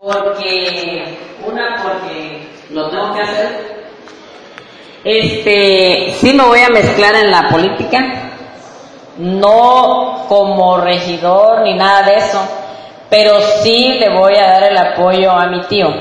porque lo tengo que hacer. Sí me voy a mezclar en la política, no como regidor ni nada de eso, pero sí le voy a dar el apoyo a mi tío.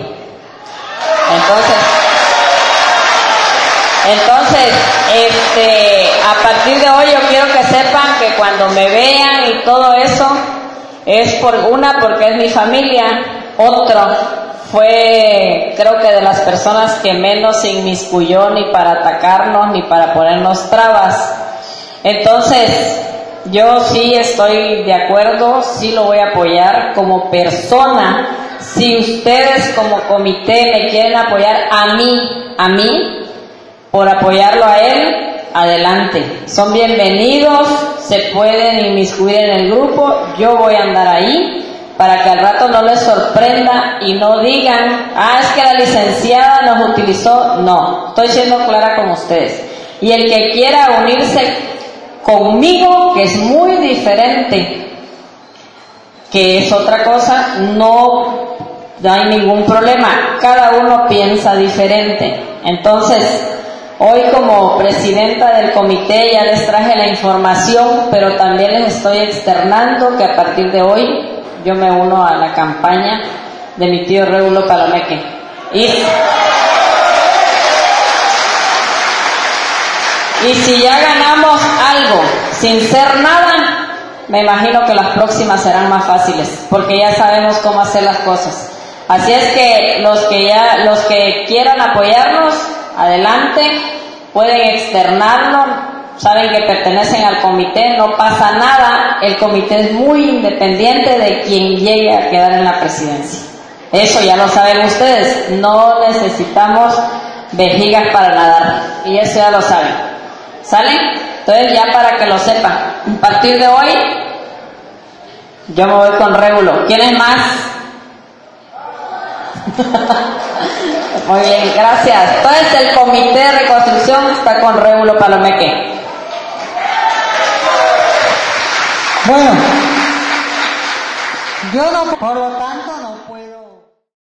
Entonces, a partir de hoy yo quiero que sepan que cuando me vean y todo eso, es porque es mi familia, otro fue, creo que de las personas que menos se inmiscuyó ni para atacarnos ni para ponernos trabas. Entonces, yo sí estoy de acuerdo, sí lo voy a apoyar como persona. Si ustedes como comité me quieren apoyar a mí, por apoyarlo a él, adelante. Son bienvenidos, se pueden inmiscuir en el grupo, yo voy a andar ahí para que al rato no les sorprenda y no digan, es que la licenciada nos utilizó. No, estoy siendo clara con ustedes. Y el que quiera unirse conmigo, que es muy diferente, que es otra cosa, no hay ningún problema, cada uno piensa diferente. Entonces, hoy como presidenta del comité ya les traje la información, pero también les estoy externando que a partir de hoy yo me uno a la campaña de mi tío Régulo Palomeque. Y si ya ganamos algo sin ser nada, me imagino que las próximas serán más fáciles, porque ya sabemos cómo hacer las cosas. Así es que los que quieran apoyarnos, adelante, pueden externarlo, saben que pertenecen al comité, no pasa nada, el comité es muy independiente de quien llegue a quedar en la presidencia. Eso ya lo saben ustedes, no necesitamos vejigas para nadar, y eso ya lo saben. ¿Sale? Entonces ya para que lo sepan, a partir de hoy, yo me voy con Régulo. ¿Quiénes más? Muy bien, gracias. Entonces el comité de reconstrucción está con Régulo Palomeque. Bueno, yo no, por lo tanto